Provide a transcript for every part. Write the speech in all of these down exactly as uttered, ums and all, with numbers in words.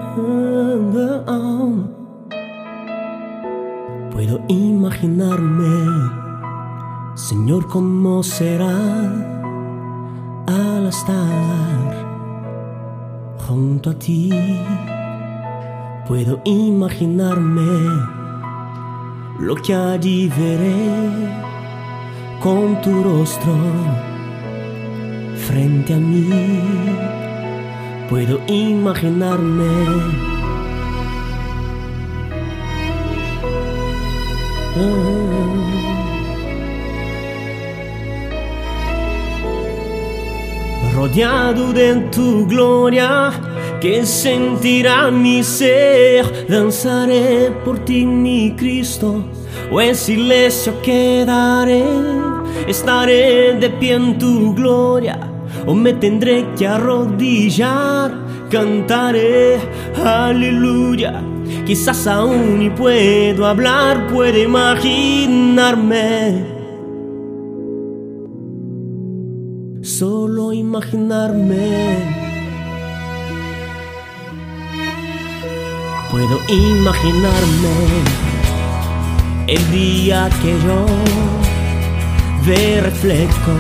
Puedo imaginarme, Señor, cómo será al estar junto a ti. Puedo imaginarme lo que allí veré con tu rostro frente a mí. Puedo imaginarme rodeado de tu gloria, que sentirá mi ser. Danzaré por ti, mi Cristo, o en silencio quedaré. Estaré de pie en tu gloria, o me tendré que arrodillar. Cantaré aleluya. Quizás aún ni puedo hablar, puedo imaginarme, solo imaginarme. Puedo imaginarme el día que yo ve reflejo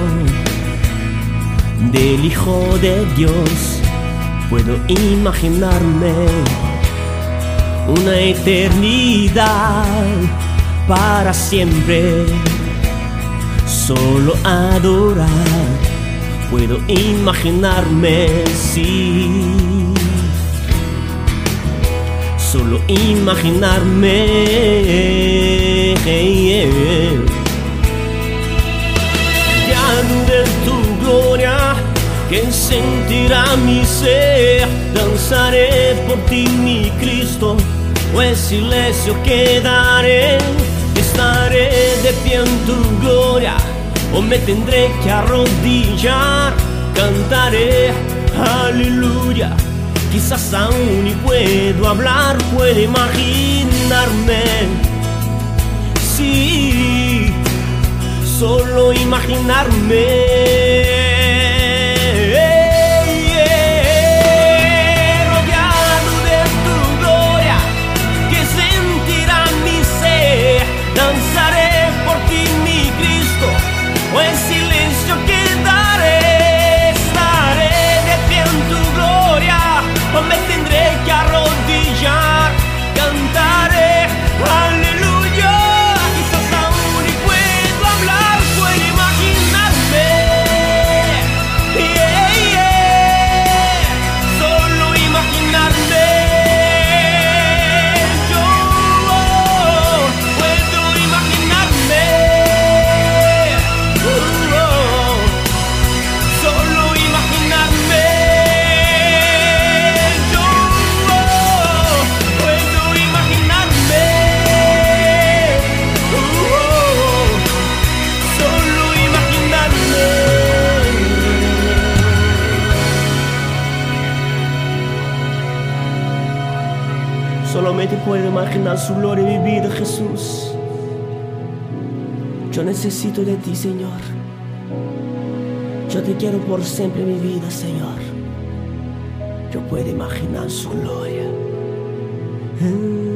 del Hijo de Dios. Puedo imaginarme una eternidad para siempre, solo adorar. Puedo imaginarme, sí, solo imaginarme, rodeado de tu gloria, que sentirá mi ser. Danzaré por ti, mi Cristo, o en silencio quedaré. Estaré de pie en tu gloria, o me tendré que arrodillar. Cantaré aleluya. Quizás aún ni puedo hablar, puedo imaginarme, sí, solo imaginarme. Me tendré que arrodillar, cantaré aleluya. Quizás aún ni puedo hablar, puedo imaginarme, yeah, yeah. Solo imaginarme. Yo oh, puedo imaginarme, uh, oh, solo imaginarme. Solamente puedo imaginar su gloria en mi vida, Jesús. Yo necesito de ti, Señor. Yo te quiero por siempre en mi vida, Señor. Yo puedo imaginar su gloria.